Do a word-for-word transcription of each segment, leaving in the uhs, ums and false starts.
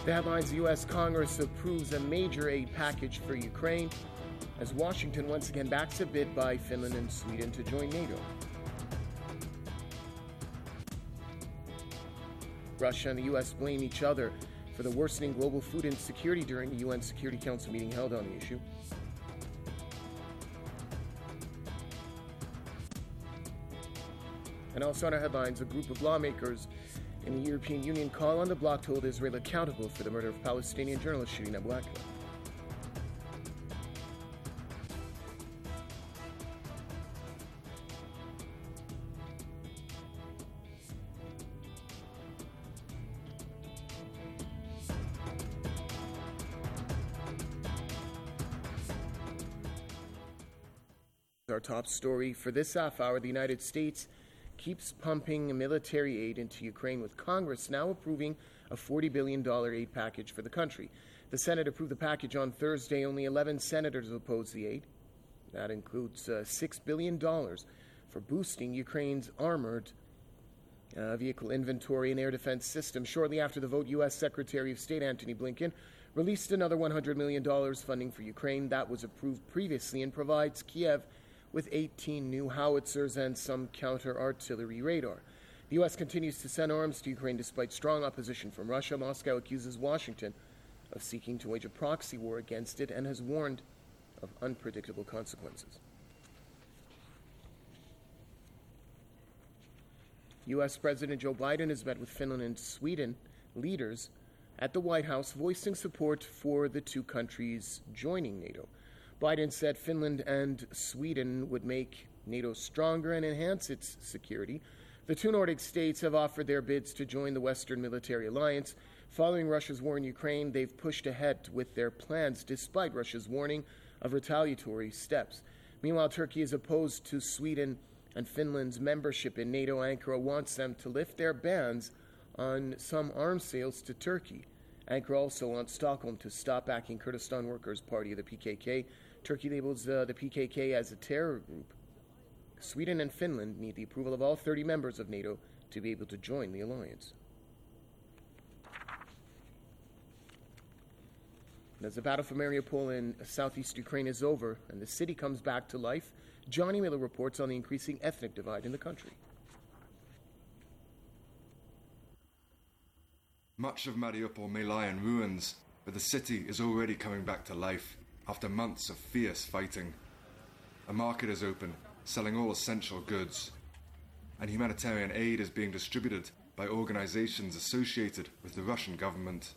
The headlines: the U S Congress approves a major aid package for Ukraine as Washington once again backs a bid by Finland and Sweden to join NATO. Russia and the U S blame each other for the worsening global food insecurity during the U N Security Council meeting held on the issue. And also on our headlines, a group of lawmakers in the European Union call on the bloc to hold Israel accountable for the murder of Palestinian journalist Shireen Abu Akleh. Our top story for this half hour: the United States keeps pumping military aid into Ukraine, with Congress now approving a forty billion dollars aid package for the country. The Senate approved the package on Thursday. Only eleven senators opposed the aid. That includes uh, six billion dollars for boosting Ukraine's armored uh, vehicle inventory and air defense system. Shortly after the vote, U S Secretary of State Antony Blinken released another one hundred million dollars funding for Ukraine. That was approved previously and provides Kiev with eighteen new howitzers and some counter-artillery radar. The U S continues to send arms to Ukraine despite strong opposition from Russia. Moscow accuses Washington of seeking to wage a proxy war against it and has warned of unpredictable consequences. U S President Joe Biden has met with Finland and Sweden leaders at the White House, voicing support for the two countries joining NATO. Biden said Finland and Sweden would make NATO stronger and enhance its security. The two Nordic states have offered their bids to join the Western Military Alliance. Following Russia's war in Ukraine, they've pushed ahead with their plans despite Russia's warning of retaliatory steps. Meanwhile, Turkey is opposed to Sweden and Finland's membership in NATO. Ankara wants them to lift their bans on some arms sales to Turkey. Ankara also wants Stockholm to stop backing Kurdistan Workers' Party of the P K K. Turkey labels uh, the P K K as a terror group. Sweden and Finland need the approval of all thirty members of NATO to be able to join the alliance. And as the battle for Mariupol in southeast Ukraine is over and the city comes back to life, Johnny Miller reports on the increasing ethnic divide in the country. Much of Mariupol may lie in ruins, but the city is already coming back to life after months of fierce fighting. A market is open, selling all essential goods, and humanitarian aid is being distributed by organizations associated with the Russian government.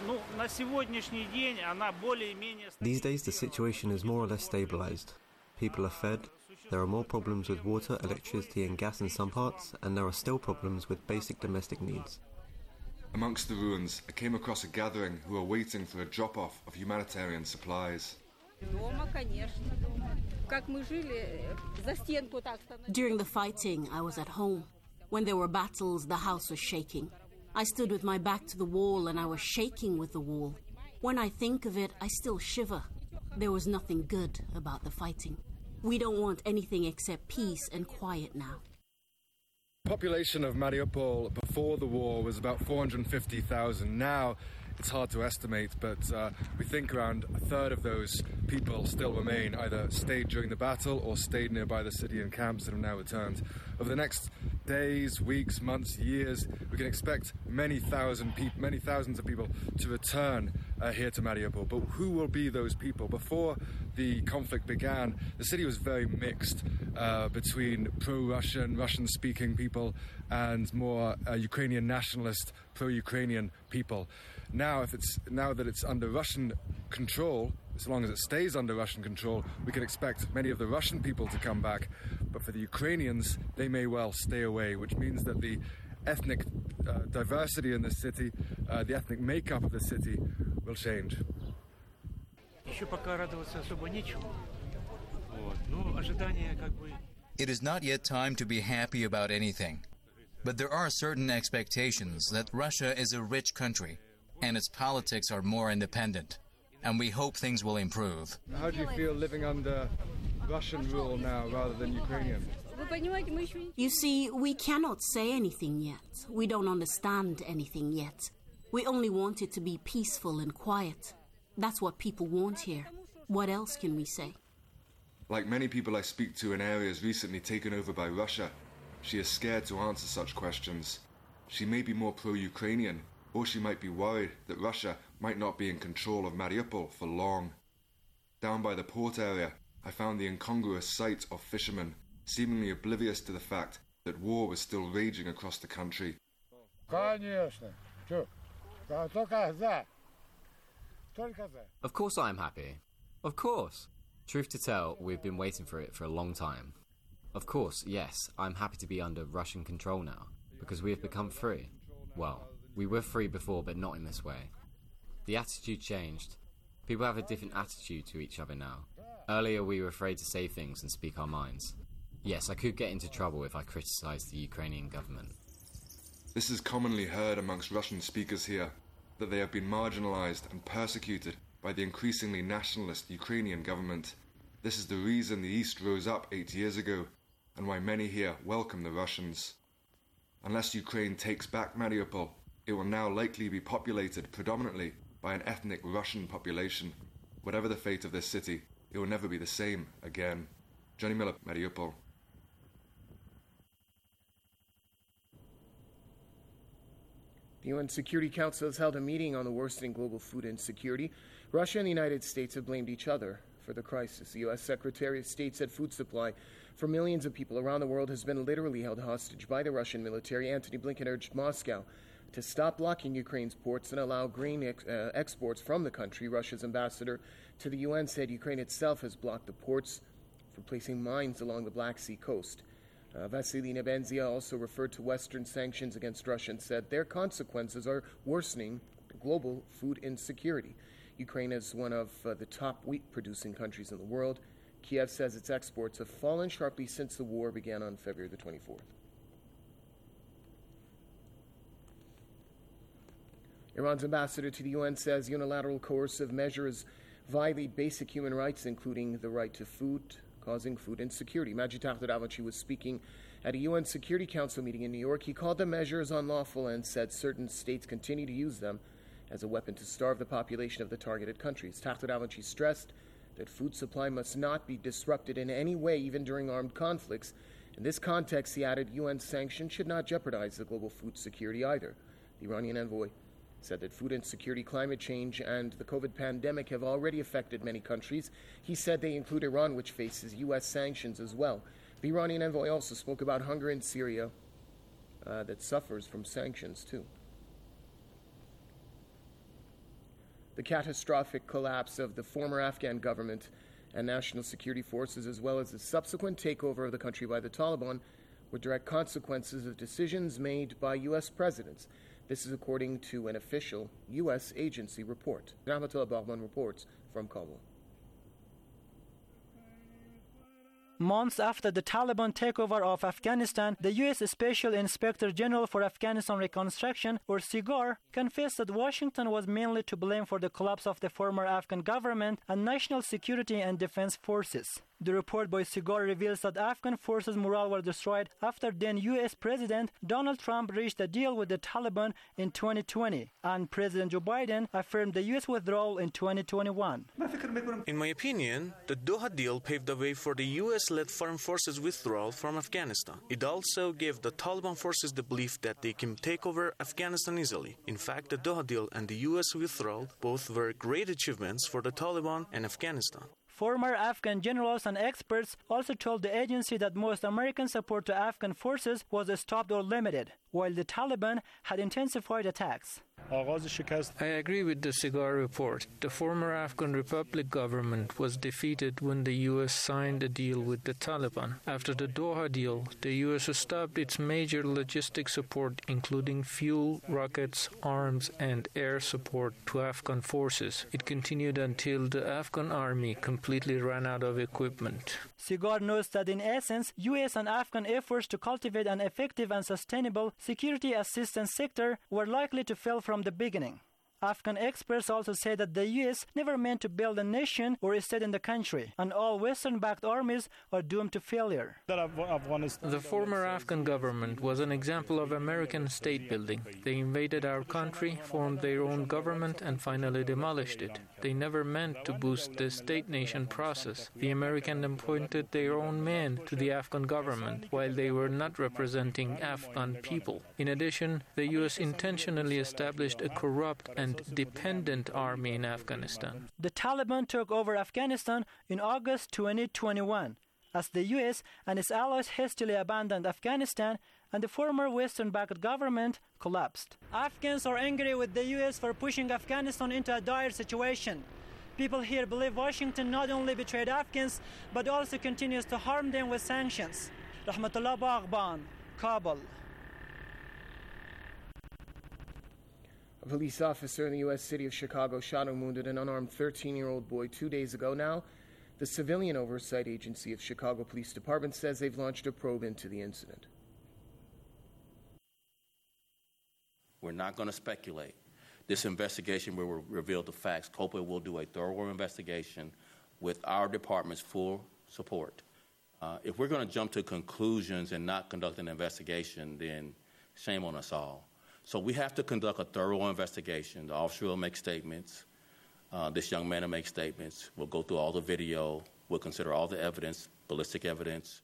These days the situation is more or less stabilized. People are fed, there are more problems with water, electricity and gas in some parts, and there are still problems with basic domestic needs. Amongst the ruins, I came across a gathering who are waiting for a drop-off of humanitarian supplies. During the fighting, I was at home. When there were battles, the house was shaking. I stood with my back to the wall and I was shaking with the wall. When I think of it, I still shiver. There was nothing good about the fighting. We don't want anything except peace and quiet now. The population of Mariupol before the war was about four hundred fifty thousand. Now it's hard to estimate, but uh, we think around a third of those people still remain, either stayed during the battle or stayed nearby the city in camps and have now returned. Over the next days, weeks, months, years, we can expect many thousand peop- many thousands of people to return uh, here to Mariupol. But who will be those people? Before the conflict began, the city was very mixed uh, between pro-Russian, Russian-speaking people and more uh, Ukrainian nationalist, pro-Ukrainian people. Now, if it's now that it's under Russian control, as long as it stays under Russian control, we can expect many of the Russian people to come back. But for the Ukrainians, they may well stay away, which means that the ethnic uh, diversity in the city, uh, the ethnic makeup of the city will change. It is not yet time to be happy about anything. But there are certain expectations that Russia is a rich country and its politics are more independent. And we hope things will improve. How do you feel living under Russian rule now rather than Ukrainian? You see, we cannot say anything yet. We don't understand anything yet. We only want it to be peaceful and quiet. That's what people want here. What else can we say? Like many people I speak to in areas recently taken over by Russia, she is scared to answer such questions. She may be more pro-Ukrainian, or she might be worried that Russia might not be in control of Mariupol for long. Down by the port area, I found the incongruous sight of fishermen, seemingly oblivious to the fact that war was still raging across the country. Of course I am happy. Of course. Truth to tell, we've been waiting for it for a long time. Of course, yes, I'm happy to be under Russian control now, because we have become free. Well, we were free before, but not in this way. The attitude changed. People have a different attitude to each other now. Earlier we were afraid to say things and speak our minds. Yes, I could get into trouble if I criticised the Ukrainian government. This is commonly heard amongst Russian speakers here, that they have been marginalised and persecuted by the increasingly nationalist Ukrainian government. This is the reason the East rose up eight years ago, and why many here welcome the Russians. Unless Ukraine takes back Mariupol, it will now likely be populated predominantly by an ethnic Russian population. Whatever the fate of this city, it will never be the same again. Johnny Miller, Mariupol. The U N Security Council has held a meeting on the worsening global food insecurity. Russia and the United States have blamed each other for the crisis. The U S Secretary of State said food supply for millions of people around the world has been literally held hostage by the Russian military. Antony Blinken urged Moscow to stop blocking Ukraine's ports and allow grain ex- uh, exports from the country. Russia's ambassador to the U N said Ukraine itself has blocked the ports for placing mines along the Black Sea coast. Uh, Vasily Nebenzia also referred to Western sanctions against Russia and said their consequences are worsening global food insecurity. Ukraine is one of uh, the top wheat-producing countries in the world. Kiev says its exports have fallen sharply since the war began on February the twenty-fourth. Iran's ambassador to the U N says unilateral coercive measures violate basic human rights, including the right to food, causing food insecurity. Majid Tahtaravanchi was speaking at a U N Security Council meeting in New York. He called the measures unlawful and said certain states continue to use them as a weapon to starve the population of the targeted countries. Tahtaravanchi stressed that food supply must not be disrupted in any way, even during armed conflicts. In this context, he added, U N sanctions should not jeopardize the global food security either. The Iranian envoy said that food insecurity, climate change, and the COVID pandemic have already affected many countries. He said they include Iran, which faces U S sanctions as well. The Iranian envoy also spoke about hunger in Syria uh, that suffers from sanctions too. The catastrophic collapse of the former Afghan government and national security forces, as well as the subsequent takeover of the country by the Taliban, were direct consequences of decisions made by U S presidents. This is according to an official U S agency report. Rahmatullah Bahman reports from Kabul. Months after the Taliban takeover of Afghanistan, the U S Special Inspector General for Afghanistan Reconstruction, or SIGAR, confessed that Washington was mainly to blame for the collapse of the former Afghan government and national security and defense forces. The report by SIGAR reveals that Afghan forces' morale was destroyed after then U S President Donald Trump reached a deal with the Taliban in twenty twenty, and President Joe Biden affirmed the U S withdrawal in twenty twenty-one. In my opinion, the Doha deal paved the way for the U S-led foreign forces' withdrawal from Afghanistan. It also gave the Taliban forces the belief that they can take over Afghanistan easily. In fact, the Doha deal and the U S withdrawal both were great achievements for the Taliban and Afghanistan. Former Afghan generals and experts also told the agency that most American support to Afghan forces was stopped or limited, while the Taliban had intensified attacks. I agree with the SIGAR report. The former Afghan Republic government was defeated when the U S signed a deal with the Taliban. After the Doha deal, the U S stopped its major logistic support, including fuel, rockets, arms, and air support to Afghan forces. It continued until the Afghan army completely ran out of equipment. SIGAR notes that in essence, U S and Afghan efforts to cultivate an effective and sustainable security assistance sector were likely to fail from the beginning. Afghan experts also say that the U S never meant to build a nation or a state in the country, and all Western-backed armies are doomed to failure. The former Afghan government was an example of American state building. They invaded our country, formed their own government, and finally demolished it. They never meant to boost the state-nation process. The Americans appointed their own men to the Afghan government, while they were not representing Afghan people. In addition, the U S intentionally established a corrupt and and dependent army in Afghanistan. The Taliban took over Afghanistan in August twenty twenty-one, as the U S and its allies hastily abandoned Afghanistan and the former Western-backed government collapsed. Afghans are angry with the U S for pushing Afghanistan into a dire situation. People here believe Washington not only betrayed Afghans, but also continues to harm them with sanctions. Rahmatullah Baghban, Kabul. A police officer in the U S city of Chicago shot and wounded an unarmed thirteen-year-old boy two days ago now. The Civilian Oversight Agency of Chicago Police Department says they've launched a probe into the incident. We're not going to speculate. This investigation will reveal the facts. COPA will do a thorough investigation with our department's full support. Uh, if we're going to jump to conclusions and not conduct an investigation, then shame on us all. So we have to conduct a thorough investigation. The officer will make statements. Uh, this young man will make statements. We'll go through all the video. We'll consider all the evidence, ballistic evidence.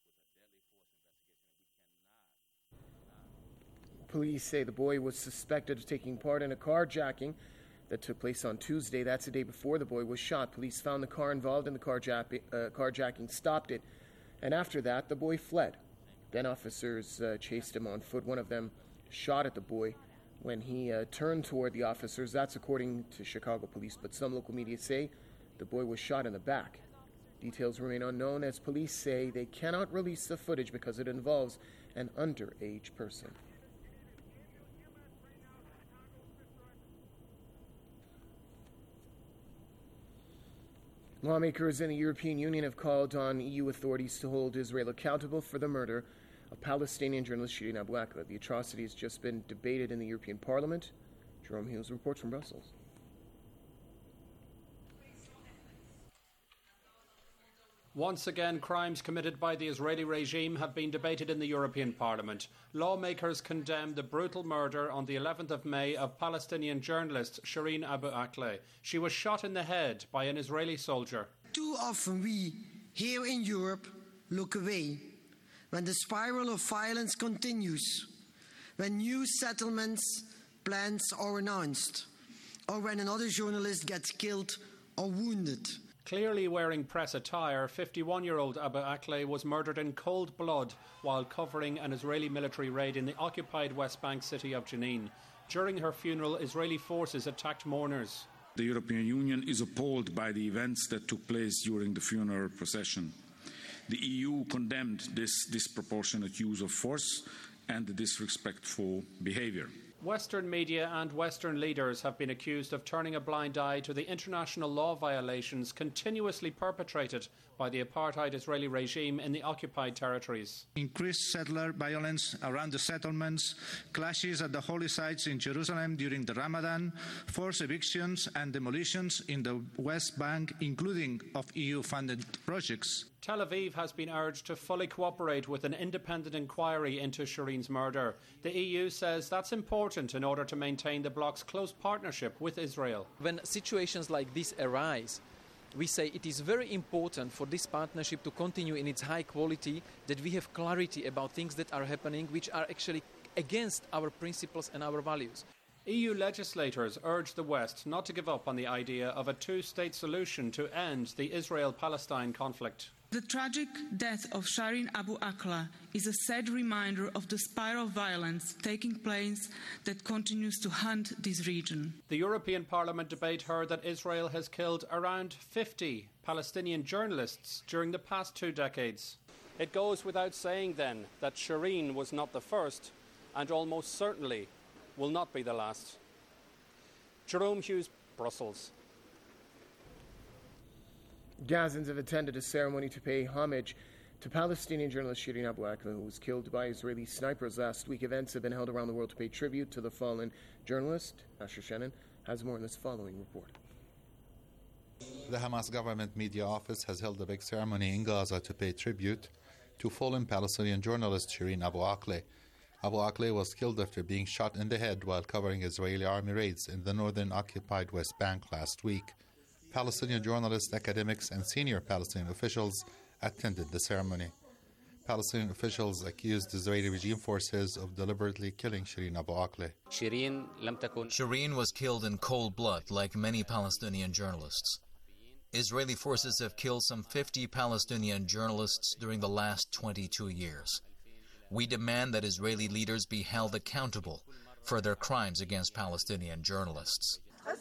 Police say the boy was suspected of taking part in a carjacking that took place on Tuesday. That's the day before the boy was shot. Police found the car involved in the carjacking, uh, carjacking stopped it, and after that, the boy fled. Then officers uh, chased him on foot. One of them shot at the boy when he uh, turned toward the officers. That's according to Chicago police, but some local media say the boy was shot in the back. Details remain unknown as police say they cannot release the footage because it involves an underage person. Lawmakers in the European Union have called on E U authorities to hold Israel accountable for the murder of Palestinian journalist Shireen Abu Akleh. The atrocity has just been debated in the European Parliament. Jerome Hughes reports from Brussels. Once again, crimes committed by the Israeli regime have been debated in the European Parliament. Lawmakers condemned the brutal murder on the eleventh of May of Palestinian journalist Shireen Abu Akleh. She was shot in the head by an Israeli soldier. Too often we, here in Europe, look away when the spiral of violence continues, when new settlements, plans are announced, or when another journalist gets killed or wounded. Clearly wearing press attire, fifty-one-year-old Abu Akleh was murdered in cold blood while covering an Israeli military raid in the occupied West Bank city of Jenin. During her funeral, Israeli forces attacked mourners. The European Union is appalled by the events that took place during the funeral procession. The E U condemned this disproportionate use of force and the disrespectful behaviour. Western media and Western leaders have been accused of turning a blind eye to the international law violations continuously perpetrated by the apartheid Israeli regime in the occupied territories. Increased settler violence around the settlements, clashes at the holy sites in Jerusalem during the Ramadan, forced evictions and demolitions in the West Bank, including of E U-funded projects. Tel Aviv has been urged to fully cooperate with an independent inquiry into Shireen's murder. The E U says that's important in order to maintain the bloc's close partnership with Israel. When situations like this arise, we say it is very important for this partnership to continue in its high quality, that we have clarity about things that are happening which are actually against our principles and our values. E U legislators urge the West not to give up on the idea of a two-state solution to end the Israel-Palestine conflict. The tragic death of Shireen Abu Akleh is a sad reminder of the spiral of violence taking place that continues to haunt this region. The European Parliament debate heard that Israel has killed around fifty Palestinian journalists during the past two decades. It goes without saying then that Shireen was not the first and almost certainly will not be the last. Jerome Hughes, Brussels. Gazans have attended a ceremony to pay homage to Palestinian journalist Shireen Abu Akleh, who was killed by Israeli snipers last week. Events have been held around the world to pay tribute to the fallen journalist. Asher Shannon has more in this following report. The Hamas government media office has held a big ceremony in Gaza to pay tribute to fallen Palestinian journalist Shireen Abu Akleh. Abu Akleh was killed after being shot in the head while covering Israeli army raids in the northern occupied West Bank last week. Palestinian journalists, academics, and senior Palestinian officials attended the ceremony. Palestinian officials accused Israeli regime forces of deliberately killing Shireen Abu Akleh. Shireen was killed in cold blood, like many Palestinian journalists. Israeli forces have killed some fifty Palestinian journalists during the last twenty-two years. We demand that Israeli leaders be held accountable for their crimes against Palestinian journalists.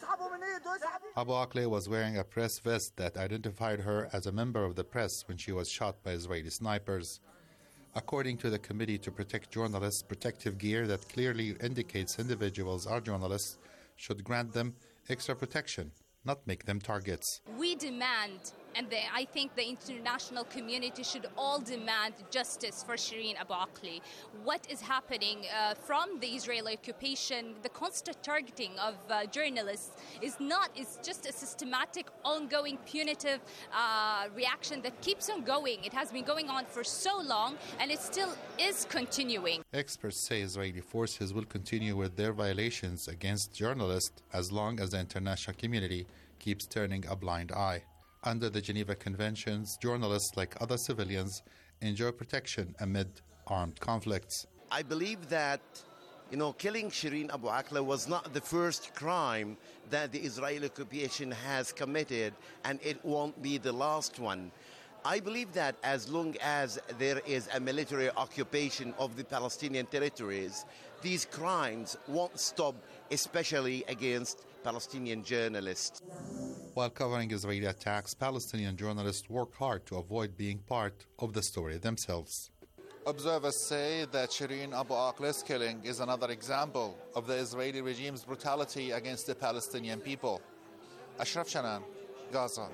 Abu Akleh was wearing a press vest that identified her as a member of the press when she was shot by Israeli snipers. According to the Committee to Protect Journalists, protective gear that clearly indicates individuals are journalists should grant them extra protection, not make them targets. We demand, and the, I think the international community should all demand justice for Shireen Abu Akleh. What is happening uh, from the Israeli occupation, the constant targeting of uh, journalists is not, is just a systematic, ongoing, punitive uh, reaction that keeps on going. It has been going on for so long, and it still is continuing. Experts say Israeli forces will continue with their violations against journalists as long as the international community keeps turning a blind eye. Under the Geneva Conventions, journalists, like other civilians, enjoy protection amid armed conflicts. I believe that, you know, killing Shireen Abu Akleh was not the first crime that the Israeli occupation has committed, and it won't be the last one. I believe that as long as there is a military occupation of the Palestinian territories, these crimes won't stop, especially against Palestinian journalists. While covering Israeli attacks, Palestinian journalists work hard to avoid being part of the story themselves. Observers say that Shireen Abu Akleh's killing is another example of the Israeli regime's brutality against the Palestinian people. Ashraf Shanan, Gaza.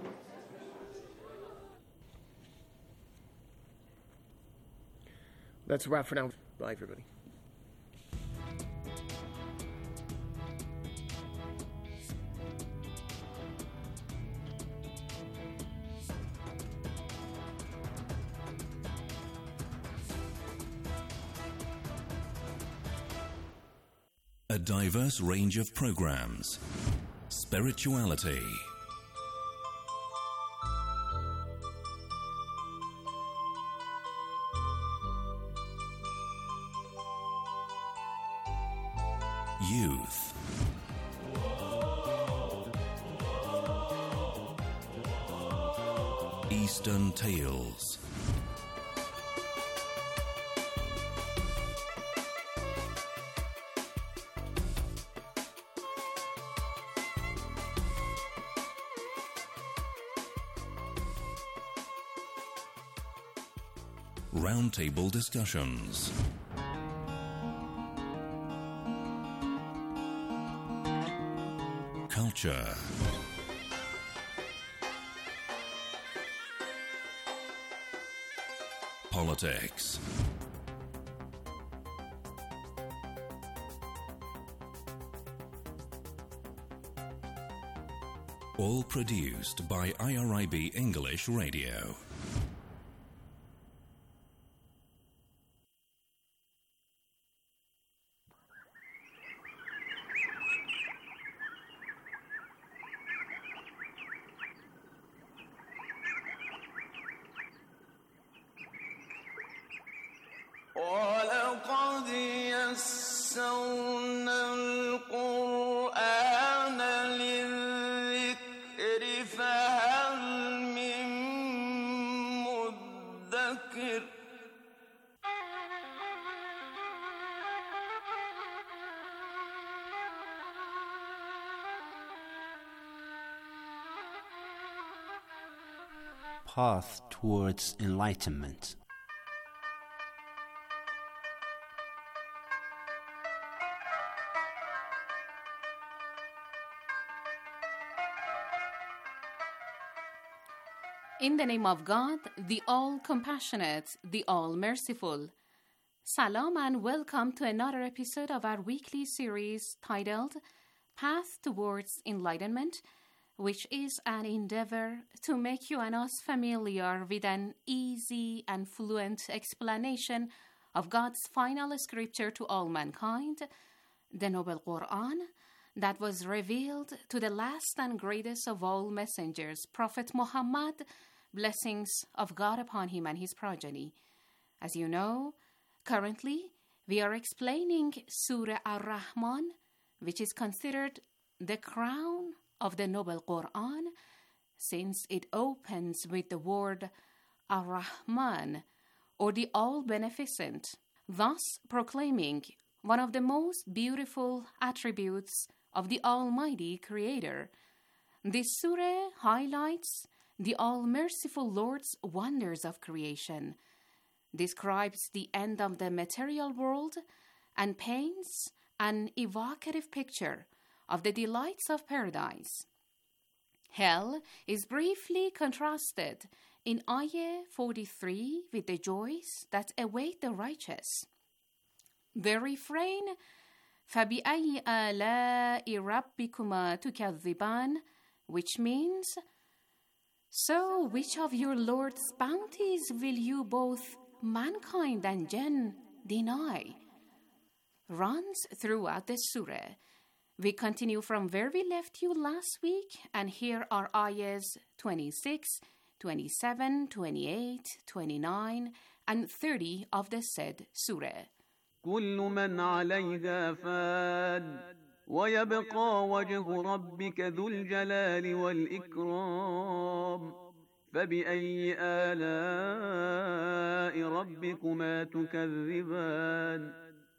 That's a wrap for now. Bye, everybody. A diverse range of programs. Spirituality. Youth. Eastern Tales. Roundtable discussions. Culture. Politics. All produced by I R I B English Radio. Path towards enlightenment. In the name of God, the all-compassionate, the all-merciful. Salam and welcome to another episode of our weekly series titled Path Towards Enlightenment, which is an endeavor to make you and us familiar with an easy and fluent explanation of God's final scripture to all mankind, the Noble Quran, that was revealed to the last and greatest of all messengers, Prophet Muhammad, blessings of God upon him and his progeny. As you know, currently we are explaining Surah Ar-Rahman, which is considered the crown of the Noble Quran, since it opens with the word Ar-Rahman, or the All-Beneficent, thus proclaiming one of the most beautiful attributes of the Almighty Creator. This surah highlights the All-Merciful Lord's wonders of creation, describes the end of the material world, and paints an evocative picture of the delights of paradise. Hell is briefly contrasted in Ayah forty-three with the joys that await the righteous. The refrain, فَبِأَيِّ آلَاءِ رَبِّكُمَا تُكَذِّبَانِ, which means, so which of your Lord's bounties will you both mankind and jinn deny, runs throughout the surah. We continue from where we left you last week, and here are ayahs twenty-six, twenty-seven, twenty-eight, twenty-nine, and thirty of the said surah. كل من عليها فان ويبقى وجه ربك ذو الجلال والإكرام فبأي آلاء ربكما تكذبان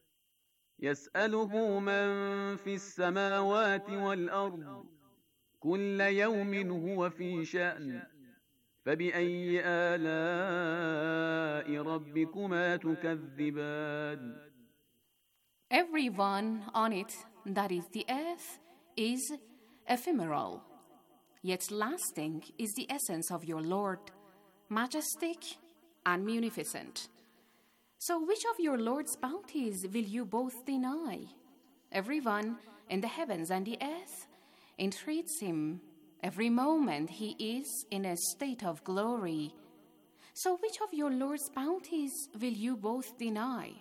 يسأله من في السماوات والأرض كل يوم هو في شأن فبأي آلاء ربكما تكذبان. Everyone on it, that is the earth, is ephemeral, yet lasting is the essence of your Lord, majestic and munificent. So which of your Lord's bounties will you both deny? Everyone in the heavens and the earth entreats him. Every moment he is in a state of glory. So which of your Lord's bounties will you both deny?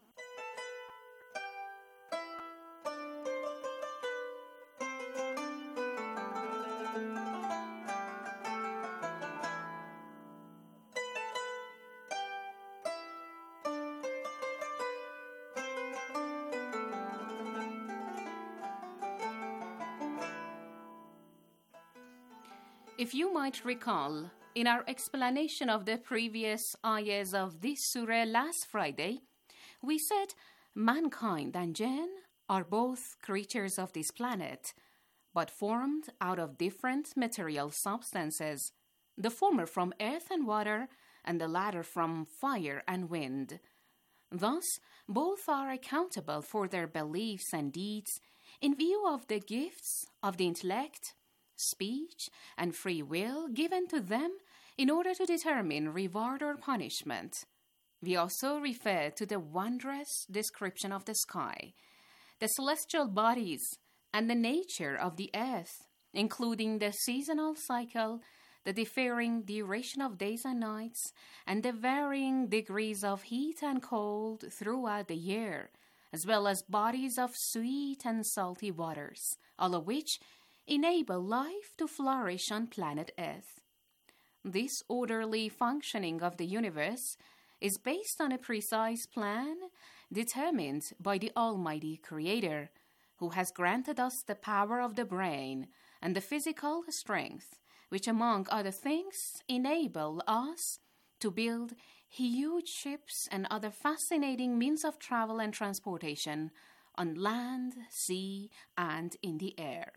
If you might recall, in our explanation of the previous ayahs of this surah last Friday, we said mankind and jinn are both creatures of this planet, but formed out of different material substances, the former from earth and water, and the latter from fire and wind. Thus, both are accountable for their beliefs and deeds in view of the gifts of the intellect, speech, and free will given to them in order to determine reward or punishment. We also refer to the wondrous description of the sky, the celestial bodies, and the nature of the earth, including the seasonal cycle, the differing duration of days and nights, and the varying degrees of heat and cold throughout the year, as well as bodies of sweet and salty waters, all of which enable life to flourish on planet Earth. This orderly functioning of the universe is based on a precise plan determined by the Almighty Creator, who has granted us the power of the brain and the physical strength, which, among other things, enable us to build huge ships and other fascinating means of travel and transportation on land, sea, and in the air.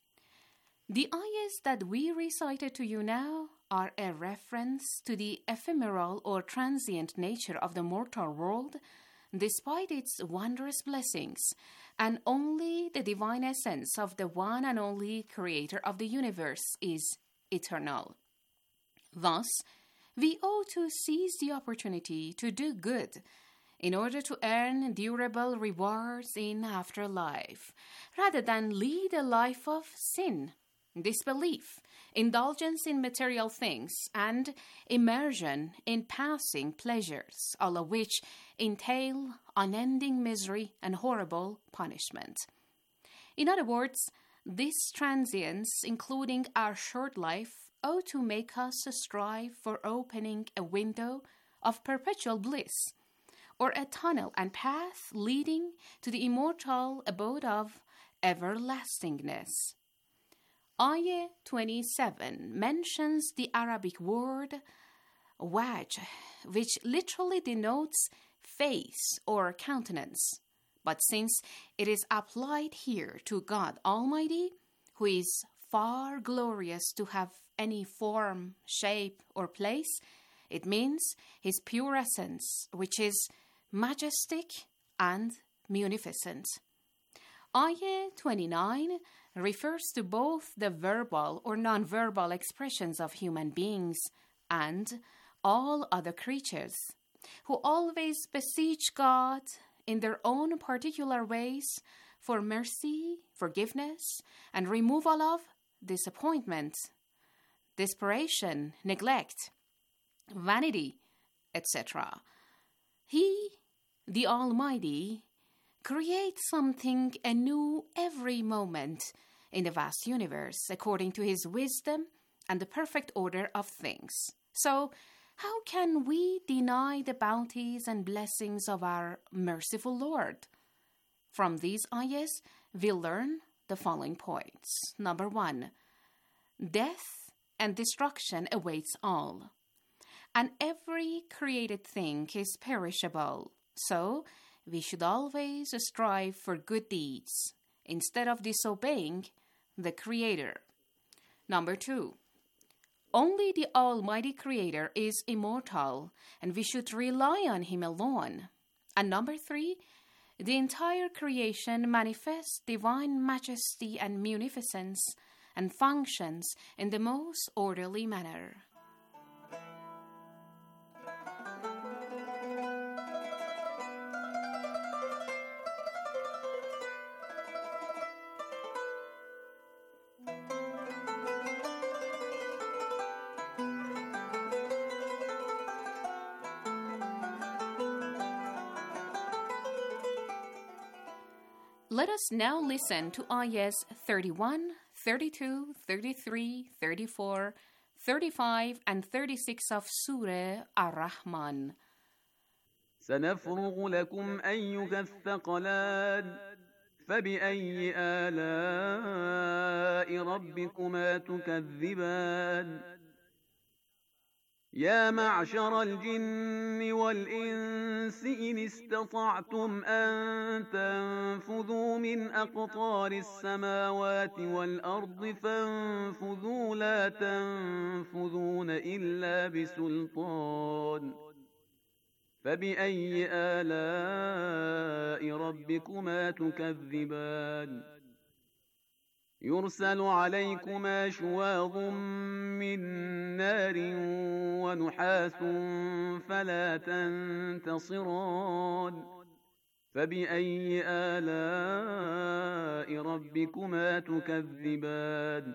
The ayahs that we recited to you now are a reference to the ephemeral or transient nature of the mortal world, despite its wondrous blessings, and only the divine essence of the one and only Creator of the universe is eternal. Thus, we ought to seize the opportunity to do good in order to earn durable rewards in afterlife, rather than lead a life of sin, disbelief, indulgence in material things, and immersion in passing pleasures, all of which entail unending misery and horrible punishment. In other words, this transience, including our short life, ought to make us strive for opening a window of perpetual bliss, or a tunnel and path leading to the immortal abode of everlastingness. Ayah twenty-seven mentions the Arabic word wajh, which literally denotes face or countenance. But since it is applied here to God Almighty, who is far glorious to have any form, shape, or place, it means his pure essence, which is majestic and munificent. Ayah twenty-nine refers to both the verbal or non-verbal expressions of human beings and all other creatures, who always beseech God in their own particular ways for mercy, forgiveness, and removal of disappointment, desperation, neglect, vanity, et cetera. He, the Almighty, creates something anew every moment in the vast universe, according to his wisdom and the perfect order of things. So, how can we deny the bounties and blessings of our merciful Lord? From these ayahs, we learn the following points. Number one, death and destruction awaits all, and every created thing is perishable. So, we should always strive for good deeds instead of disobeying the Creator. Number two, only the Almighty Creator is immortal, and we should rely on Him alone. And number three, the entire creation manifests divine majesty and munificence and functions in the most orderly manner. Let us now listen to ayahs thirty-one, thirty-two, thirty-three, thirty-four, thirty-five, and thirty-six of Surah Ar-Rahman. سنفرغ لكم أيها الثقلان فبأي آلاء ربكما تكذبان يا معشر الجن والإنس إن استطعتم أن تنفذوا من أقطار السماوات والأرض فانفذوا لا تنفذون إلا بسلطان فبأي آلاء ربكما تكذبان يرسل عليكما شواظ من نار ونحاس فلا تنتصران فبأي آلاء ربكما تكذبان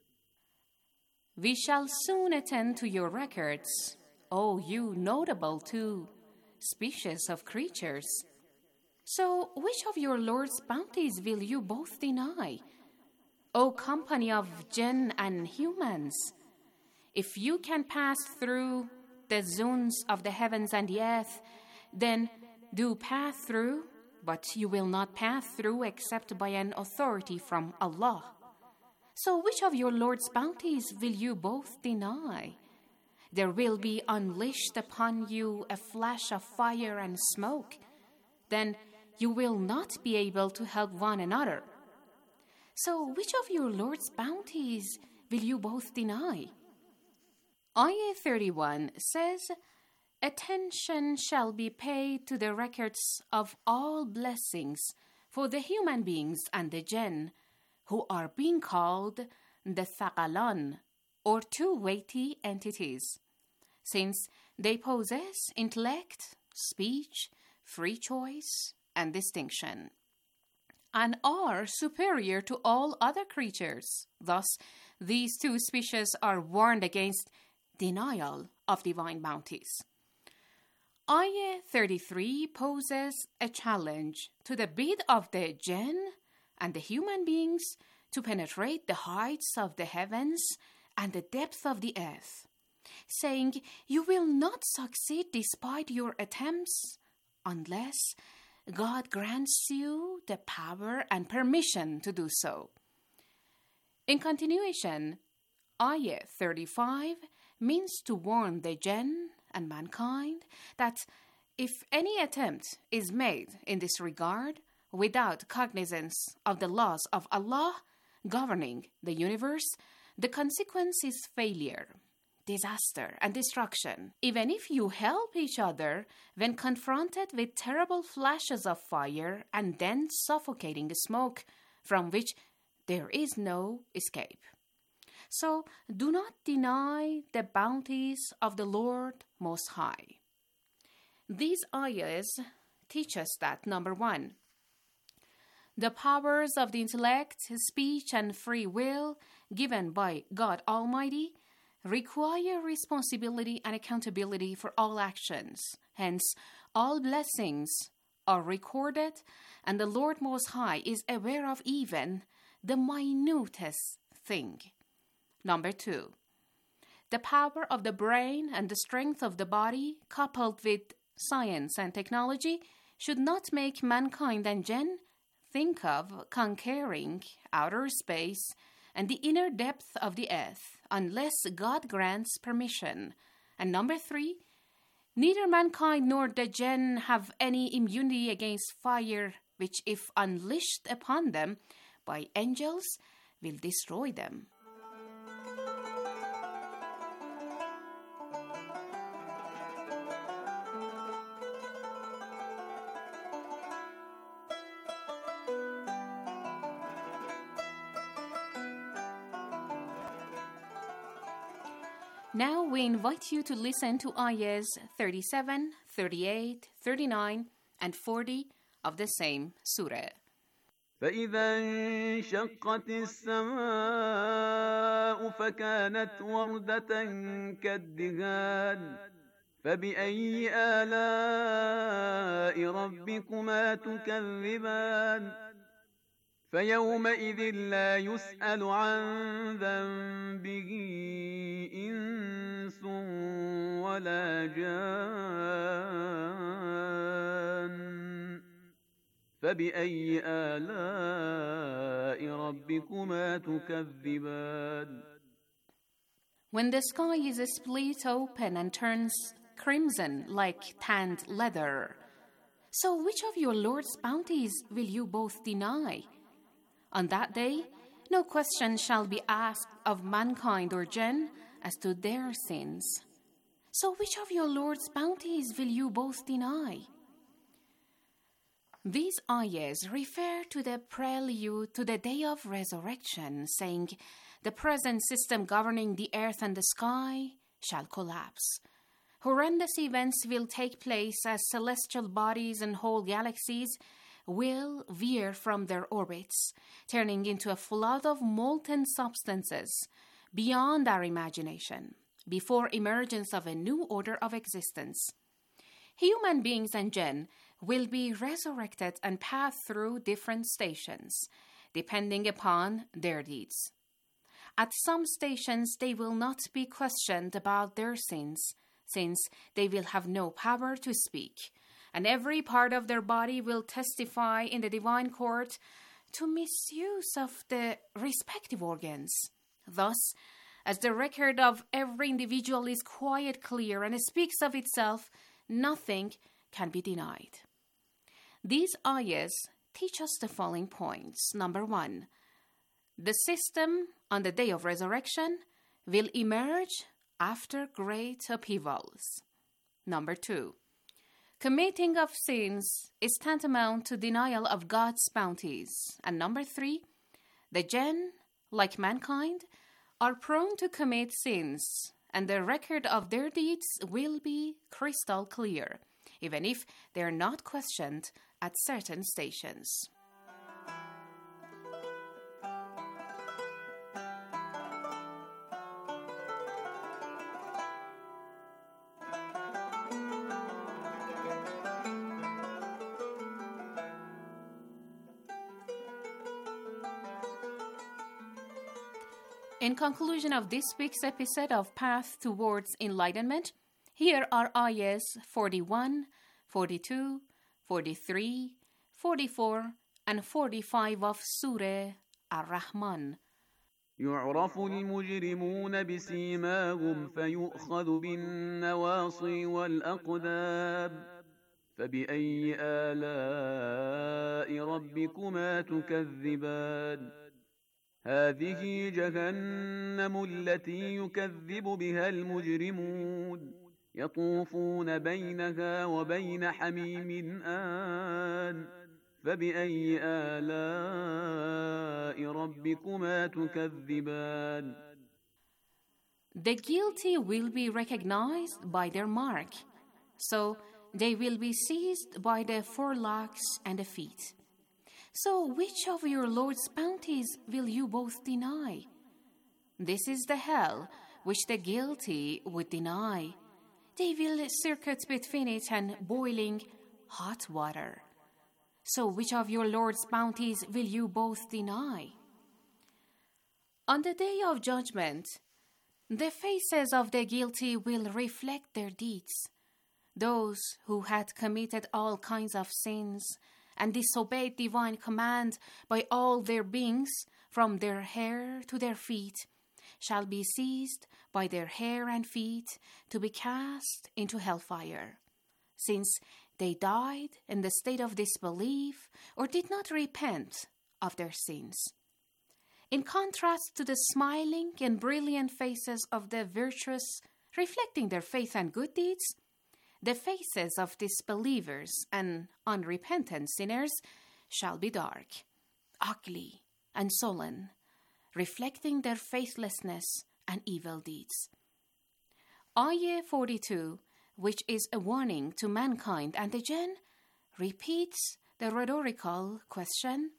We shall soon attend to your records, O you notable two species of creatures. So which of your Lord's bounties will you both deny, O company of jinn and humans? If you can pass through the zones of the heavens and the earth, then do pass through, but you will not pass through except by an authority from Allah. So which of your Lord's bounties will you both deny? There will be unleashed upon you a flash of fire and smoke. Then you will not be able to help one another. So which of your Lord's bounties will you both deny? Ayah thirty-one says, attention shall be paid to the records of all blessings for the human beings and the jinn, who are being called the Thaqalan, or two weighty entities, since they possess intellect, speech, free choice, and distinction, and are superior to all other creatures. Thus, these two species are warned against denial of divine bounties. Ayah thirty-three poses a challenge to the bid of the jinn and the human beings to penetrate the heights of the heavens and the depth of the earth, saying, "You will not succeed despite your attempts unless God grants you the power and permission to do so." In continuation, Ayah thirty-five means to warn the jinn and mankind that if any attempt is made in this regard without cognizance of the laws of Allah governing the universe, the consequence is failure, disaster, and destruction. Even if you help each other when confronted with terrible flashes of fire and then suffocating smoke from which there is no escape. So do not deny the bounties of the Lord Most High. These ayahs teach us that, number one, the powers of the intellect, speech, and free will given by God Almighty require responsibility and accountability for all actions. Hence, all blessings are recorded, and the Lord Most High is aware of even the minutest thing. Number two, the power of the brain and the strength of the body, coupled with science and technology, should not make mankind and jinn think of conquering outer space and the inner depth of the earth unless God grants permission. And number three, neither mankind nor the jinn have any immunity against fire, which, if unleashed upon them by angels, will destroy them. Now we invite you to listen to ayahs thirty-seven, thirty-eight, thirty-nine, and forty of the same surah. فإذا انشقت السماء فكانت وردة كالدهان فبأي آلاء ربكما تكذبان فيومئذ لا يسأل عن ذنبه إنس ولا جان فبأي آلاء ربكما تكذبان. When the sky is split open and turns crimson like tanned leather, so which of your Lord's bounties will you both deny? On that day, no question shall be asked of mankind or jinn as to their sins. So which of your Lord's bounties will you both deny? These ayahs refer to the prelude to the day of resurrection, saying, the present system governing the earth and the sky shall collapse. Horrendous events will take place as celestial bodies and whole galaxies will veer from their orbits, turning into a flood of molten substances beyond our imagination, before emergence of a new order of existence. Human beings and jinn will be resurrected and pass through different stations, depending upon their deeds. At some stations, they will not be questioned about their sins, since they will have no power to speak, and every part of their body will testify in the divine court to misuse of the respective organs. Thus, as the record of every individual is quite clear and speaks of itself, nothing can be denied. These ayahs teach us the following points. Number one, the system on the day of resurrection will emerge after great upheavals. Number two, committing of sins is tantamount to denial of God's bounties. And number three, the jinn, like mankind, are prone to commit sins, and the record of their deeds will be crystal clear, even if they're not questioned at certain stations. In conclusion of this week's episode of Path Towards Enlightenment, here are ayahs forty-one, forty-two, forty-three, forty-four, and forty-five of Surah Ar-Rahman. يعرف المجرمون بسيماهم فيؤخذ بالنواصي والأقدام فبأي آلاء ربكما تكذبان هذه جهنم التي يكذب بها المجرمون يطوفون بينها وبين حميم آن فبأي آلاء ربكما تكذبان. The guilty will be recognized by their mark, so they will be seized by the forelocks and the feet. So which of your Lord's bounties will you both deny? This is the hell which the guilty would deny. They will circuit between it and boiling hot water. So which of your Lord's bounties will you both deny? On the day of judgment, the faces of the guilty will reflect their deeds. Those who had committed all kinds of sins and disobeyed divine command by all their beings, from their hair to their feet, shall be seized by their hair and feet to be cast into hellfire, since they died in the state of disbelief or did not repent of their sins. In contrast to the smiling and brilliant faces of the virtuous, reflecting their faith and good deeds, the faces of disbelievers and unrepentant sinners shall be dark, ugly, and sullen, reflecting their faithlessness and evil deeds. Ayah forty-two, which is a warning to mankind and the jinn, repeats the rhetorical question,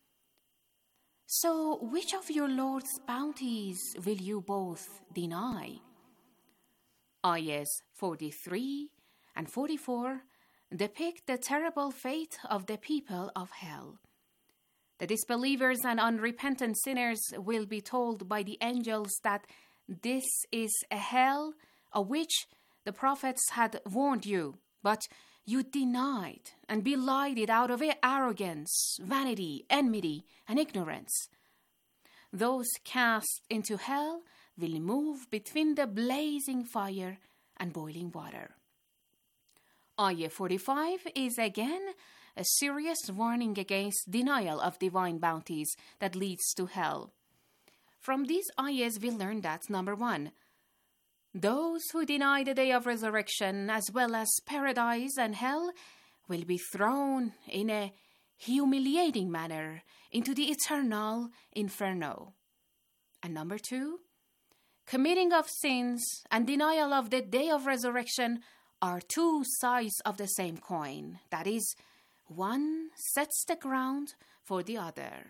so which of your Lord's bounties will you both deny? Ayahs forty-three and forty-four depict the terrible fate of the people of hell. The disbelievers and unrepentant sinners will be told by the angels that this is a hell of which the prophets had warned you, but you denied and belied it out of arrogance, vanity, enmity, and ignorance. Those cast into hell will move between the blazing fire and boiling water. Ayah forty-five is again a serious warning against denial of divine bounties that leads to hell. From these ayahs we learn that, number one, those who deny the day of resurrection as well as paradise and hell will be thrown in a humiliating manner into the eternal inferno. And number two, committing of sins and denial of the day of resurrection are two sides of the same coin. That is, one sets the ground for the other.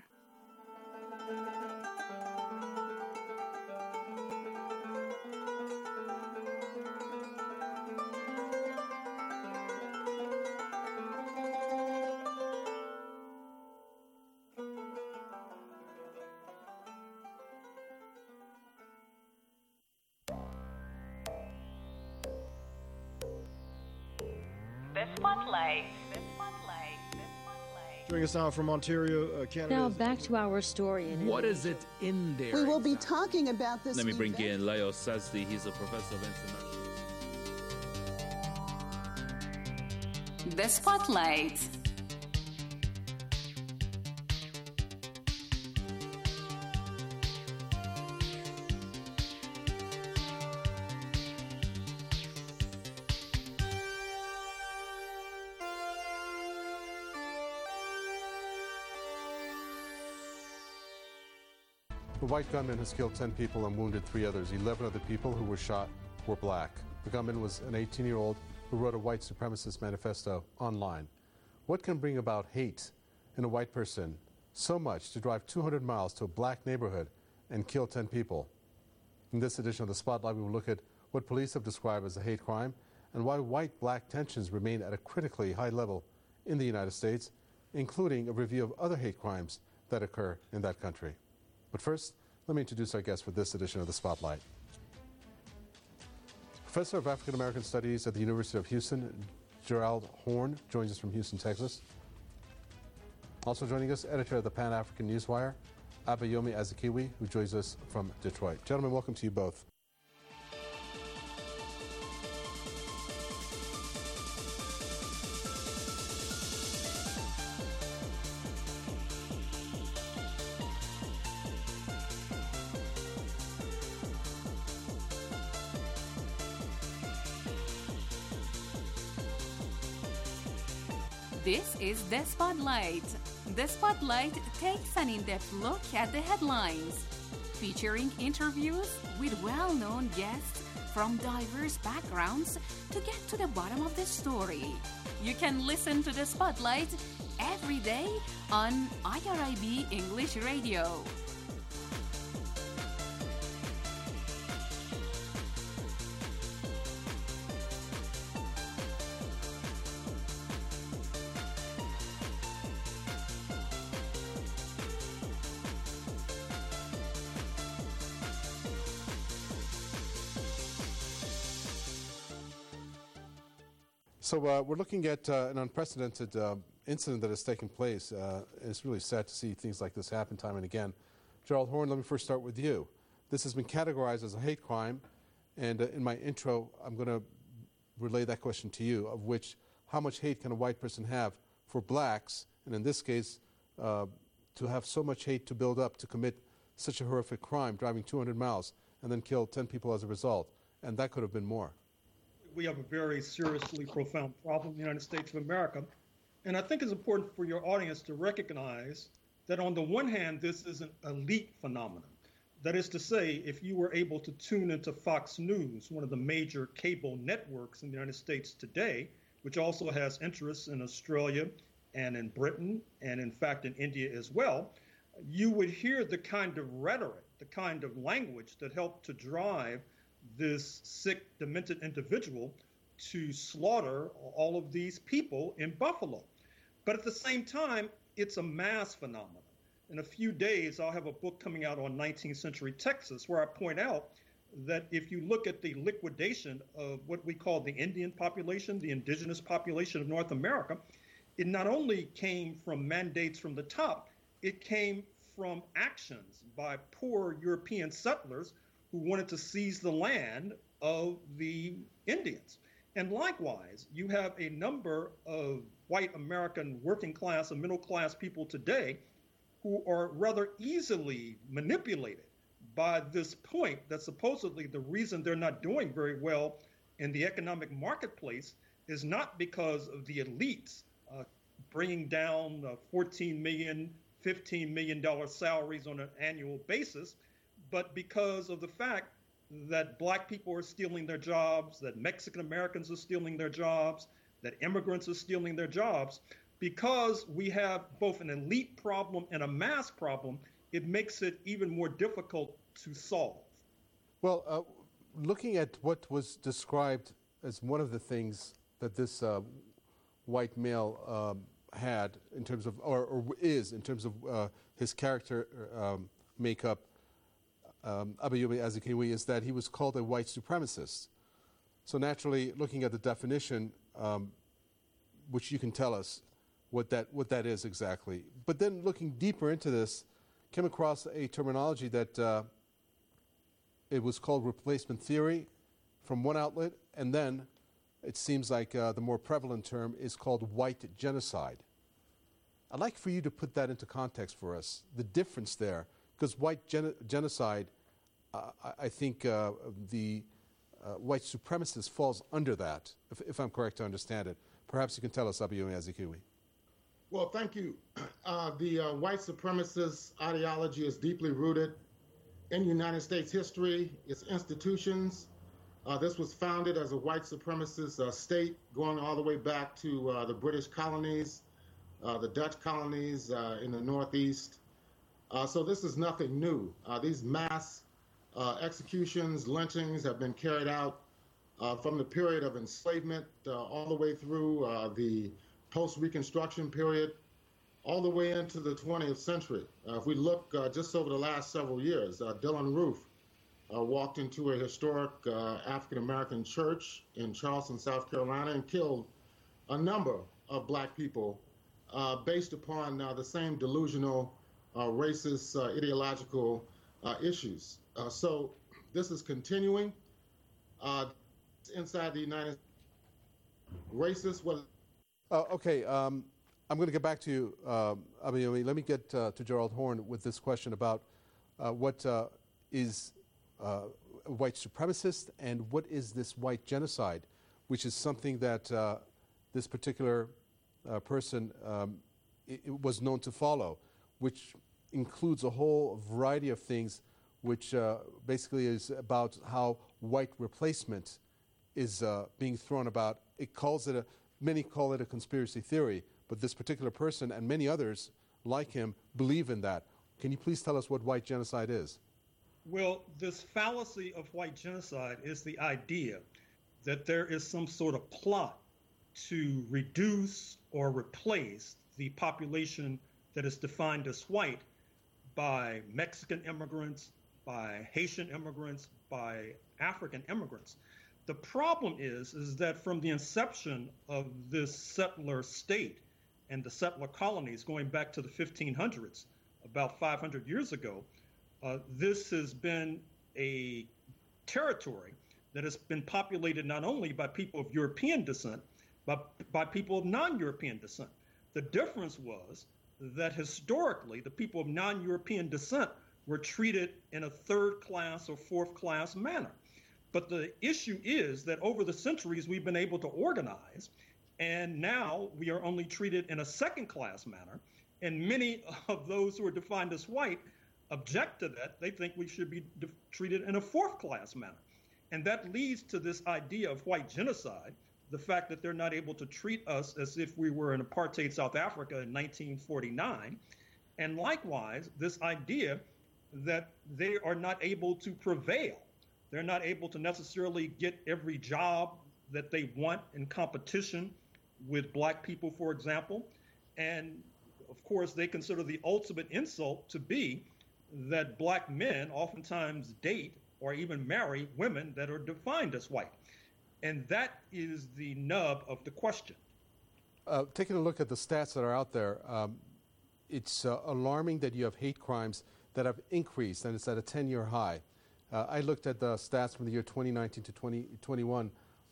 The Spotlight. Joining us now from Ontario, uh, Canada. Now back to our story. In what is it in there? We will be talking about this. Let me bring in Leo Sazdi. He's a professor of international. The Spotlight. The white gunman has killed ten people and wounded three others. eleven of the people who were shot were black. The gunman was an eighteen-year-old who wrote a white supremacist manifesto online. What can bring about hate in a white person so much to drive two hundred miles to a black neighborhood and kill ten people? In this edition of the Spotlight, we will look at what police have described as a hate crime and why white-black tensions remain at a critically high level in the United States, including a review of other hate crimes that occur in that country. But first, let me introduce our guest for this edition of the Spotlight. Professor of African American Studies at the University of Houston, Gerald Horne, joins us from Houston, Texas. Also joining us, editor of the Pan-African Newswire, Abayomi Azikiwe, who joins us from Detroit. Gentlemen, welcome to you both. This is The Spotlight. The Spotlight takes an in-depth look at the headlines, featuring interviews with well-known guests from diverse backgrounds to get to the bottom of the story. You can listen to The Spotlight every day on I R I B English Radio. So uh, we're looking at uh, an unprecedented uh, incident that has taken place. Uh, and it's really sad to see things like this happen time and again. Gerald Horne, let me first start with you. This has been categorized as a hate crime, and uh, in my intro, I'm going to relay that question to you, of which, how much hate can a white person have for blacks, and in this case, uh, to have so much hate to build up to commit such a horrific crime, driving two hundred miles, and then kill ten people as a result, and that could have been more. We have a very seriously profound problem in the United States of America. And I think it's important for your audience to recognize that on the one hand, this is an elite phenomenon. That is to say, if you were able to tune into Fox News, one of the major cable networks in the United States today, which also has interests in Australia and in Britain, and in fact in India as well, you would hear the kind of rhetoric, the kind of language that helped to drive this sick, demented individual to slaughter all of these people in Buffalo. But at the same time, it's a mass phenomenon. In a few days, I'll have a book coming out on nineteenth century Texas where I point out that if you look at the liquidation of what we call the Indian population, the indigenous population of North America, it not only came from mandates from the top, it came from actions by poor European settlers who wanted to seize the land of the Indians. And likewise, you have a number of white American working class and middle class people today who are rather easily manipulated by this point that supposedly the reason they're not doing very well in the economic marketplace is not because of the elites uh, bringing down uh, fourteen million, fifteen million dollars salaries on an annual basis, but because of the fact that black people are stealing their jobs, that Mexican Americans are stealing their jobs, that immigrants are stealing their jobs. Because we have both an elite problem and a mass problem, it makes it even more difficult to solve. Well, uh, looking at what was described as one of the things that this uh, white male um, had in terms of, or, or is in terms of uh, his character um, makeup, um, Abayomi Azikiwe, is that he was called a white supremacist. So naturally, looking at the definition, um, which you can tell us what that what that is exactly, but then looking deeper into this, came across a terminology that uh, it was called replacement theory from one outlet, and then it seems like uh, the more prevalent term is called white genocide. I'd like for you to put that into context for us, the difference there, because white gen- genocide, uh, I, I think uh, the uh, white supremacist falls under that, if, if I'm correct to understand it. Perhaps you can tell us, Abayomi Azikiwe. Well, thank you. Uh, the uh, white supremacist ideology is deeply rooted in United States history, its institutions, Uh, this was founded as a white supremacist uh, state going all the way back to uh, the British colonies, uh, the Dutch colonies uh, in the Northeast. Uh, so this is nothing new. Uh, these mass uh, executions, lynchings have been carried out uh, from the period of enslavement uh, all the way through uh, the post-Reconstruction period, all the way into the twentieth century. Uh, if we look uh, just over the last several years, uh, Dylann Roof uh, walked into a historic uh, African-American church in Charleston, South Carolina, and killed a number of black people uh, based upon uh, the same delusional, uh, racist, uh, ideological uh, issues. Uh, so this is continuing uh, inside the United States. Racist was... Uh, okay, um, I'm going to get back to you, uh, Abayomi. Let me get uh, to Gerald Horne with this question about uh, what uh, is uh, white supremacist and what is this white genocide, which is something that uh, this particular uh, person um, it, it was known to follow, which includes a whole variety of things, which uh, basically is about how white replacement is uh, being thrown about. It calls it a, many call it a conspiracy theory, but this particular person and many others like him believe in that. Can you please tell us what white genocide is? Well, this fallacy of white genocide is the idea that there is some sort of plot to reduce or replace the population that is defined as white by Mexican immigrants, by Haitian immigrants, by African immigrants. The problem is, is that from the inception of this settler state and the settler colonies going back to the fifteen hundreds, about five hundred years ago, uh, this has been a territory that has been populated not only by people of European descent, but by people of non-European descent. The difference was that historically, the people of non-European descent were treated in a third-class or fourth-class manner. But the issue is that over the centuries, we've been able to organize, and now we are only treated in a second-class manner. And many of those who are defined as white object to that. They think we should be de- treated in a fourth-class manner. And that leads to this idea of white genocide, the fact that they're not able to treat us as if we were in apartheid South Africa in nineteen forty-nine. And likewise, this idea that they are not able to prevail. They're not able to necessarily get every job that they want in competition with black people, for example. And of course, they consider the ultimate insult to be that black men oftentimes date or even marry women that are defined as white. And that is the nub of the question. Uh, taking a look at the stats that are out there, um, it's uh, alarming that you have hate crimes that have increased, and it's at a ten-year high. Uh, I looked at the stats from the year twenty nineteen to twenty twenty-one,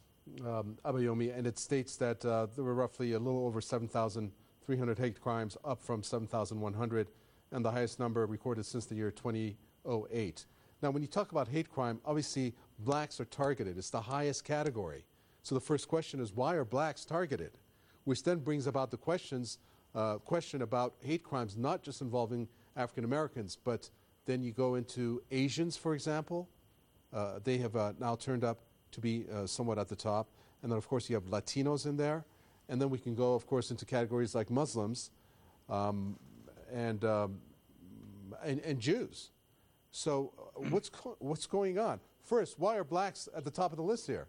um, Abayomi, and it states that uh, there were roughly a little over seven thousand three hundred hate crimes, up from seven thousand one hundred, and the highest number recorded since the year two thousand eight. Now, when you talk about hate crime, obviously blacks are targeted. It's the highest category. So the first question is, why are blacks targeted? Which then brings about the questions, uh, question about hate crimes, not just involving African Americans, but then you go into Asians, for example. Uh, they have uh, now turned up to be uh, somewhat at the top. And then, of course, you have Latinos in there. And then we can go, of course, into categories like Muslims um, and, um, and and Jews. So uh, what's co- what's going on? First, why are blacks at the top of the list here?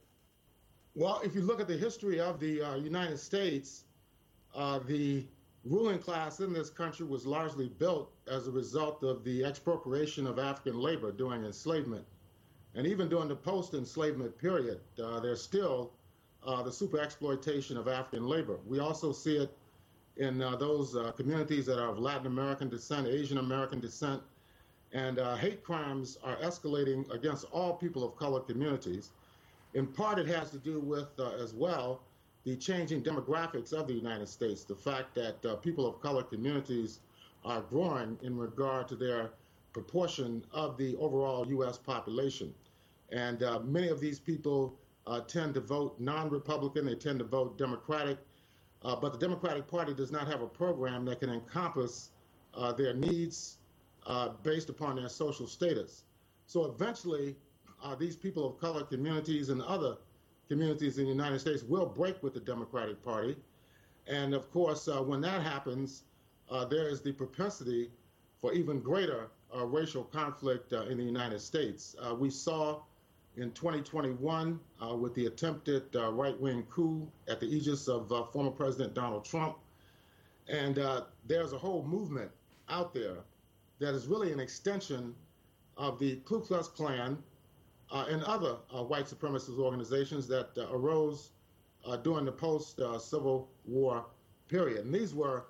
Well, if you look at the history of the uh, United States, uh, the ruling class in this country was largely built as a result of the expropriation of African labor during enslavement. And even during the post-enslavement period, uh, there's still uh, the super exploitation of African labor. We also see it in uh, those uh, communities that are of Latin American descent, Asian American descent, and uh, hate crimes are escalating against all people of color communities. In part, it has to do with, uh, as well, the changing demographics of the United States, the fact that uh, people of color communities are growing in regard to their proportion of the overall U S population. And uh, many of these people uh, tend to vote non-Republican, they tend to vote Democratic, uh, but the Democratic Party does not have a program that can encompass uh, their needs uh, based upon their social status. So eventually, uh, these people of color communities and other communities in the United States will break with the Democratic Party. And of course, uh, when that happens, uh, there is the propensity for even greater uh, racial conflict uh, in the United States. Uh, we saw in twenty twenty-one uh, with the attempted uh, right-wing coup at the aegis of uh, former President Donald Trump. And uh, there's a whole movement out there that is really an extension of the Ku Klux Klan uh, and other uh, white supremacist organizations that uh, arose uh, during the post-Civil uh, War period. And these were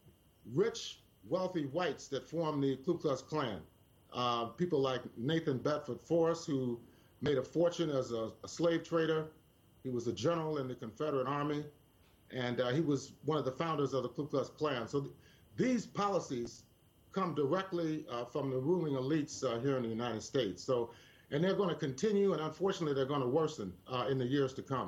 rich, wealthy whites that formed the Ku Klux Klan. Uh, people like Nathan Bedford Forrest, who made a fortune as a, a slave trader. He was a general in the Confederate Army, and uh, he was one of the founders of the Ku Klux Klan. So th- these policies come directly uh, from the ruling elites uh, here in the United States. So, and they're going to continue, and unfortunately, they're going to worsen uh, in the years to come.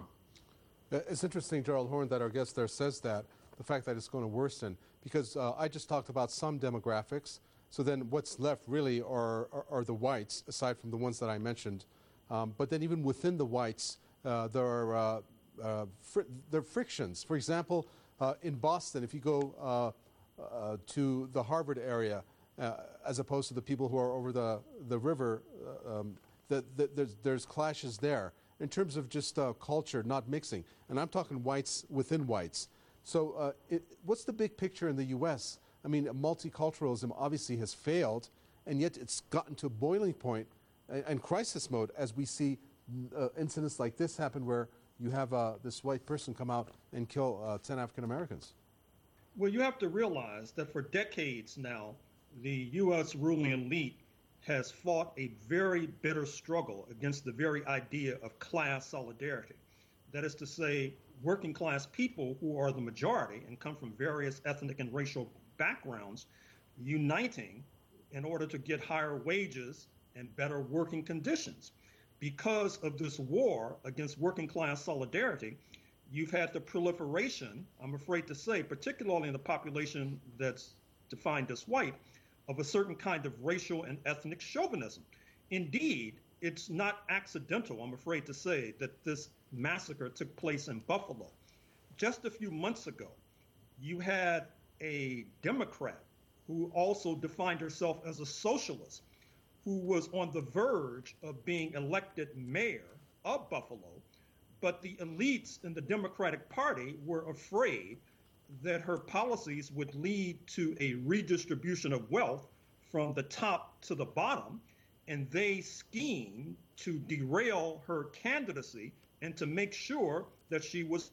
It's interesting, Gerald Horne, that our guest there says that, the fact that it's going to worsen, because uh, I just talked about some demographics. So then what's left really are, are, are the whites, aside from the ones that I mentioned. Um, but then even within the whites, uh, there are uh, uh, fr- there are frictions. For example, uh, in Boston, if you go uh, uh, to the Harvard area, uh, as opposed to the people who are over the, the river, uh, um, the, the, there's, there's clashes there in terms of just uh, culture, not mixing. And I'm talking whites within whites. So uh, it, what's the big picture in the U S? I mean, multiculturalism obviously has failed, and yet it's gotten to a boiling point and, and crisis mode as we see uh, incidents like this happen where you have uh, this white person come out and kill uh, ten African Americans. Well, you have to realize that for decades now, the U S ruling elite has fought a very bitter struggle against the very idea of class solidarity. That is to say, working class people who are the majority and come from various ethnic and racial backgrounds uniting in order to get higher wages and better working conditions. Because of this war against working class solidarity, you've had the proliferation, I'm afraid to say, particularly in the population that's defined as white, of a certain kind of racial and ethnic chauvinism. Indeed, it's not accidental, I'm afraid to say, that this massacre took place in Buffalo. Just a few months ago, you had a Democrat who also defined herself as a socialist, who was on the verge of being elected mayor of Buffalo, but the elites in the Democratic Party were afraid that her policies would lead to a redistribution of wealth from the top to the bottom, and they schemed to derail her candidacy and to make sure that she was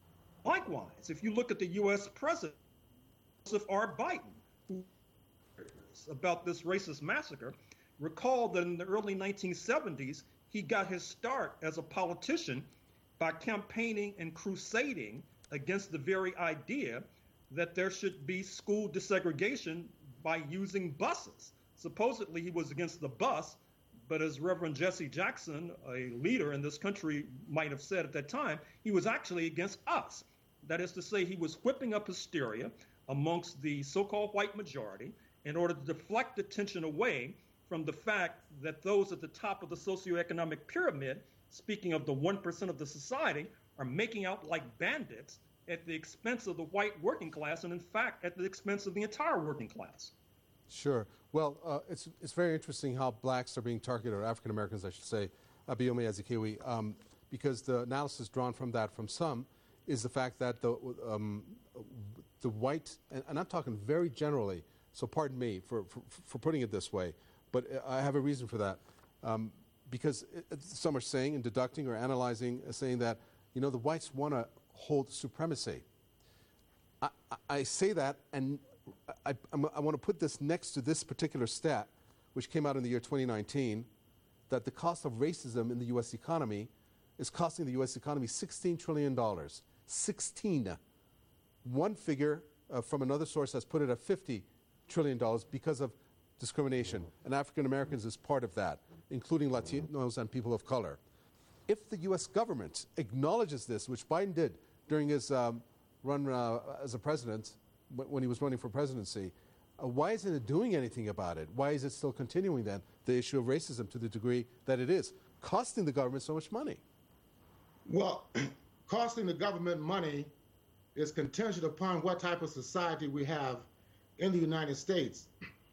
likewise. If you look at the U S president, Joseph R. Biden, who about this racist massacre, recall that in the early nineteen seventies, he got his start as a politician by campaigning and crusading against the very idea that there should be school desegregation by using buses. Supposedly he was against the bus, but as Reverend Jesse Jackson, a leader in this country, might have said at that time, he was actually against us. That is to say, he was whipping up hysteria amongst the so-called white majority in order to deflect attention away from the fact that those at the top of the socioeconomic pyramid, speaking of the one percent of the society, are making out like bandits at the expense of the white working class, and in fact, at the expense of the entire working class. Sure. Well, uh, it's it's very interesting how blacks are being targeted, or African Americans, I should say, Abiyomi Azikiwe, um, because the analysis drawn from that, from some, is the fact that the um, the white, and, and I'm talking very generally, so pardon me for, for, for putting it this way, but I have a reason for that. Um, because it, some are saying and deducting or analyzing, uh, saying that, you know, the whites want to hold supremacy. I, I, I say that, and I, I'm, I want to put this next to this particular stat, which came out in the year twenty nineteen, that the cost of racism in the U S economy is costing the U S economy sixteen trillion dollars. sixteen. One figure uh, from another source has put it at fifty trillion dollars because of discrimination, and African Americans is part of that, including Latinos and people of color. If the U S government acknowledges this, which Biden did during his um, run uh, as a president, when he was running for presidency, uh, why isn't it doing anything about it? Why is it still continuing then, the issue of racism to the degree that it is? costing the government so much money? Well, costing the government money is contingent upon what type of society we have in the United States.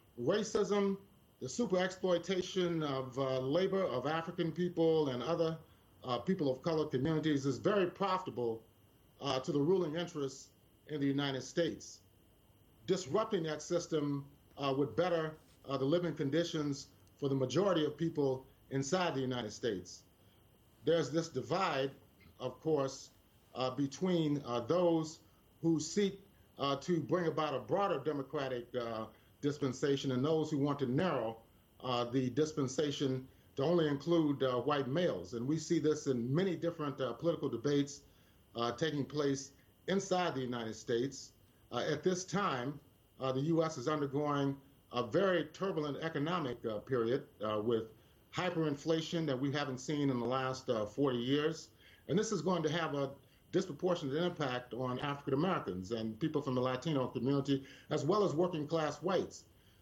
Racism, the super exploitation of uh, labor of African people and other uh, people of color communities is very profitable uh, to the ruling interests in the United States. Disrupting that system uh, would better uh, the living conditions for the majority of people inside the United States. There's this divide, of course, uh, between uh, those who seek uh, to bring about a broader democratic uh, dispensation and those who want to narrow uh, the dispensation to only include uh, white males. And we see this in many different uh, political debates uh, taking place inside the United States. Uh, at this time, uh, the U S is undergoing a very turbulent economic uh, period uh, with hyperinflation that we haven't seen in the last uh, forty years. And this is going to have a disproportionate impact on African Americans and people from the Latino community, as well as working class whites.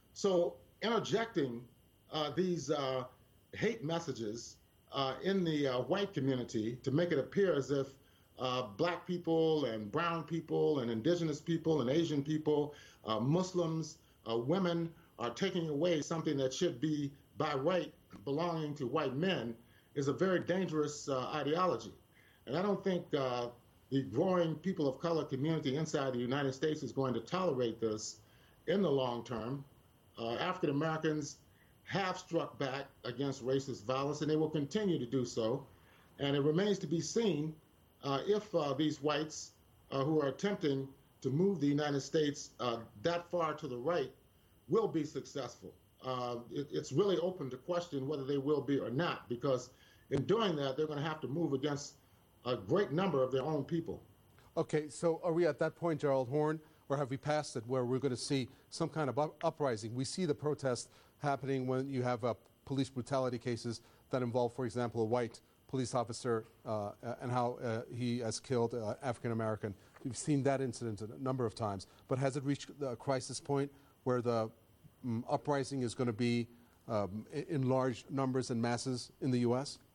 So interjecting uh, these uh, hate messages uh, in the uh, white community to make it appear as if uh, black people and brown people and indigenous people and Asian people, uh, Muslims, uh, women are taking away something that should be by right belonging to white men is a very dangerous uh, ideology. And I don't think uh, the growing people of color community inside the United States is going to tolerate this in the long term. Uh, African Americans have struck back against racist violence, and they will continue to do so. And it remains to be seen uh, if uh, these whites uh, who are attempting to move the United States uh, that far to the right will be successful. Uh, it, it's really open to question whether they will be or not, because in doing that, they're going to have to move against a great number of their own people. Okay, so are we at that point, Gerald Horne, or have we passed it where we're going to see some kind of up- uprising? We see the protest happening when you have uh, police brutality cases that involve, for example, a white police officer uh, and how uh, he has killed uh, African American. We've seen that incident a number of times. But has it reached a crisis point where the um, uprising is going to be um, in large numbers and masses in the U S?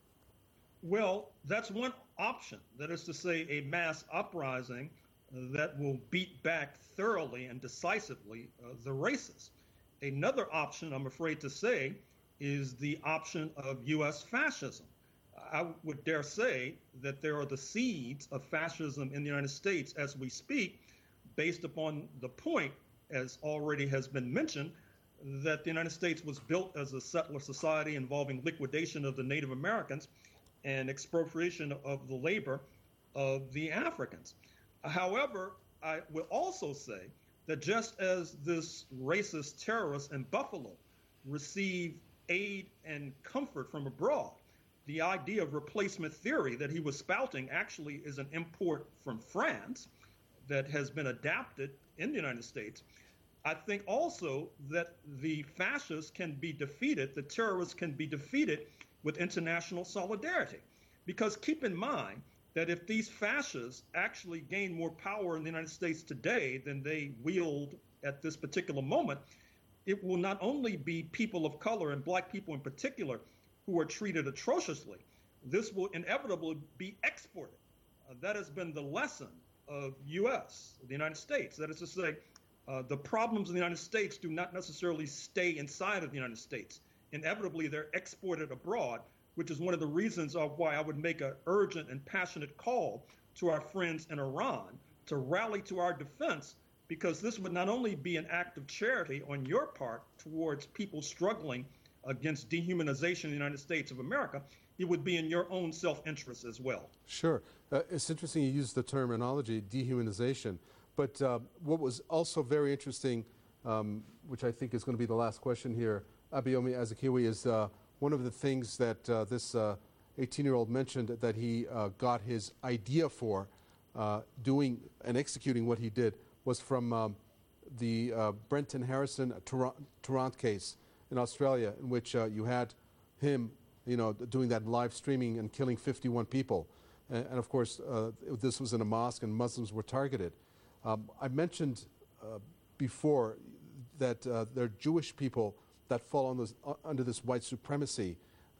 Well, that's one option. That is to say, a mass uprising that will beat back thoroughly and decisively uh, the racists. Another option, I'm afraid to say, is the option of U S fascism. I would dare say that there are the seeds of fascism in the United States as we speak, based upon the point, as already has been mentioned, that the United States was built as a settler society involving liquidation of the Native Americans and expropriation of the labor of the Africans. However, I will also say that just as this racist terrorist in Buffalo received aid and comfort from abroad, the idea of replacement theory that he was spouting actually is an import from France that has been adapted in the United States. I think also that the fascists can be defeated, the terrorists can be defeated with international solidarity. Because keep in mind that if these fascists actually gain more power in the United States today than they wield at this particular moment, it will not only be people of color and black people in particular who are treated atrociously, this will inevitably be exported. Uh, that has been the lesson of U S, the United States. That is to say, uh, the problems in the United States do not necessarily stay inside of the United States. Inevitably, they're exported abroad, which is one of the reasons of why I would make an urgent and passionate call to our friends in Iran to rally to our defense, because this would not only be an act of charity on your part towards people struggling against dehumanization in the United States of America, it would be in your own self-interest as well. Sure. Uh, it's interesting you use the terminology dehumanization, but uh, what was also very interesting, um, which I think is going to be the last question here, Abayomi Azikiwe, is uh, one of the things that uh, this uh, eighteen-year-old mentioned that he uh, got his idea for uh, doing and executing what he did was from um, the uh, Brenton Harrison Tarrant case in Australia, in which uh, you had him, you know, doing that live streaming and killing fifty-one people. And, and of course, uh, this was in a mosque and Muslims were targeted. Um, I mentioned uh, before that uh, there are Jewish people that fall on this, uh, under this white supremacy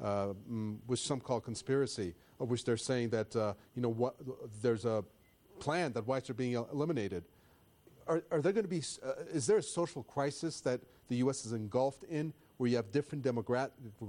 uh, mm, which some call conspiracy, of which they're saying that uh, you know what, there's a plan that whites are being eliminated. Are, are there going to be? Uh, is there a social crisis that the U S is engulfed in, where you have different demographic